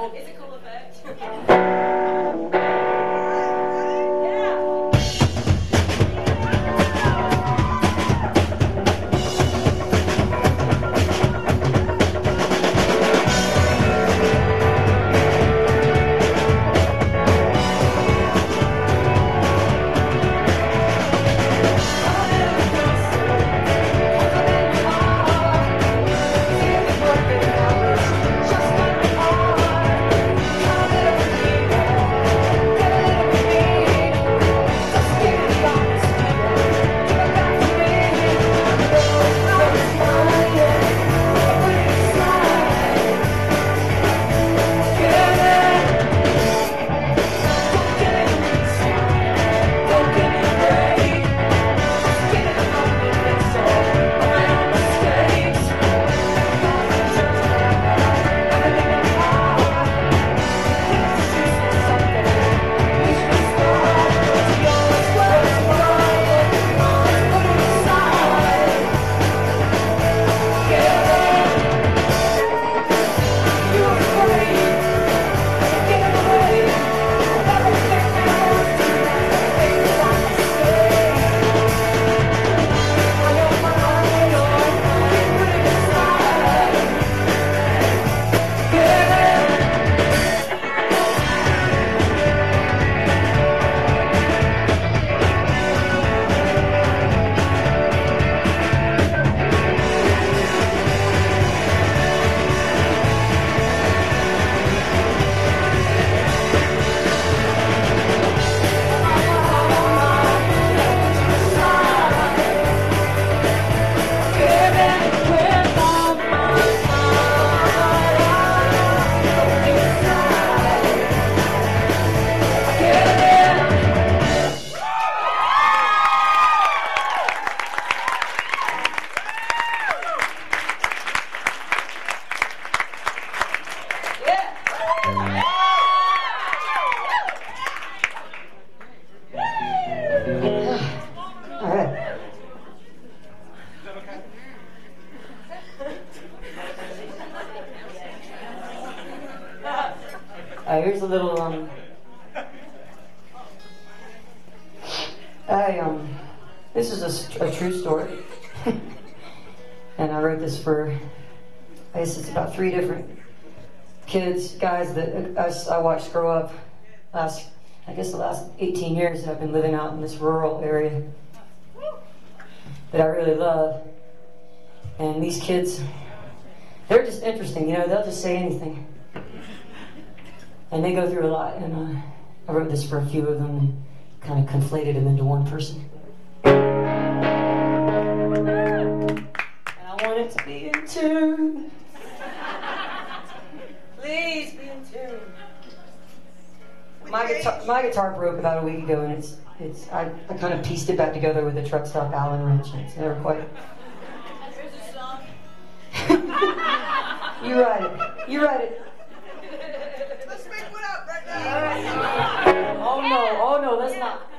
Is it cool effect? Here's a little, this is a true story. And I wrote this for, I guess it's about 3 different kids, guys that I watched grow up the last 18 years that I've been living out in this rural area that I really love. And these kids, they're just interesting, they'll just say anything. And they go through a lot, and I wrote this for a few of them and kind of conflated them into one person. And I want it to be in tune. Please be in tune. My guitar broke about a week ago, and I kind of pieced it back together with a truck stop Allen wrench, and it's never quite. Here's a song. You write it. You write it. Let's make one up right now. Oh no, let's not.